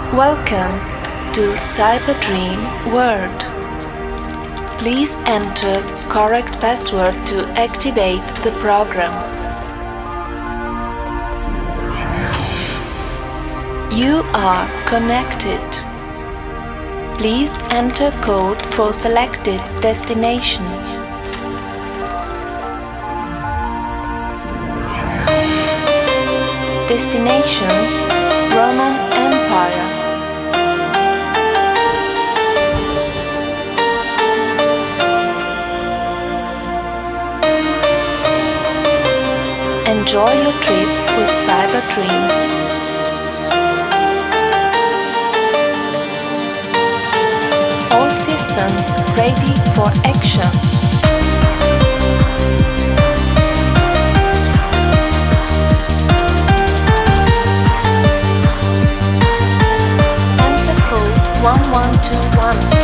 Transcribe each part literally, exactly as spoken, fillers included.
Welcome to Cyberdream World. Please enter correct password to activate the program. You are connected. Please enter code for selected destination. Destination Roman Empire. Enjoy your trip with Cyberdream. All systems ready for action. Enter code one one two one.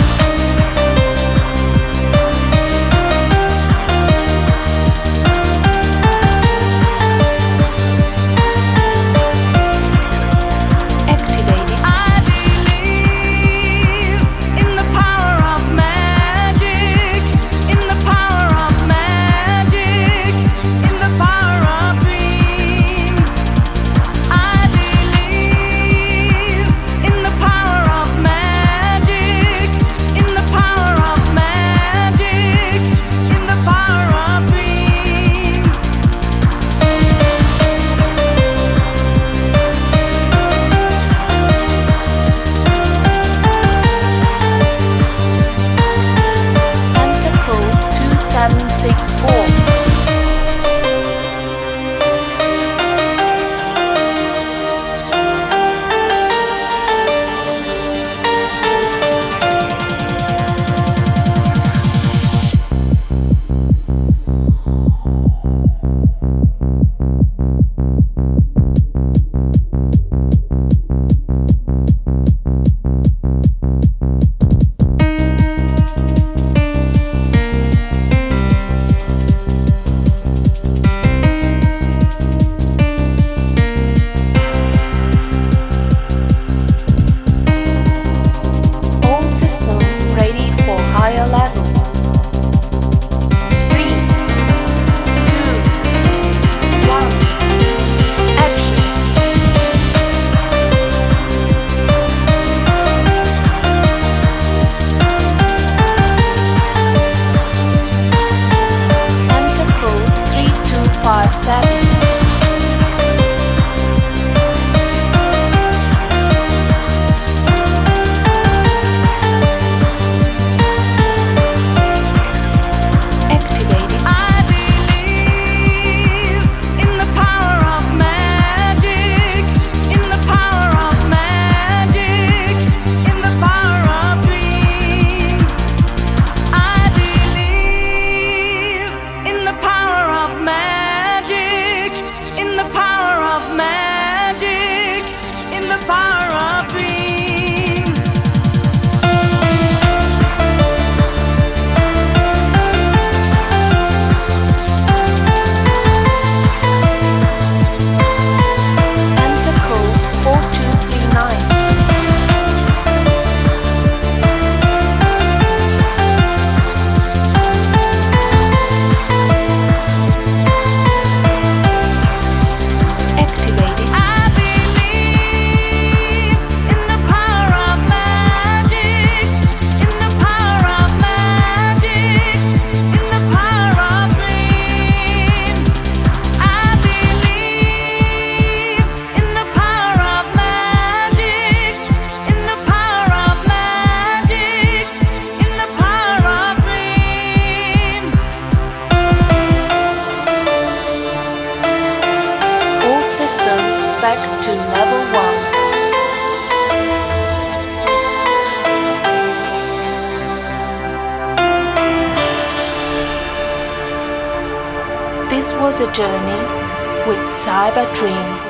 Back to level one. This was a journey with Cyberdream.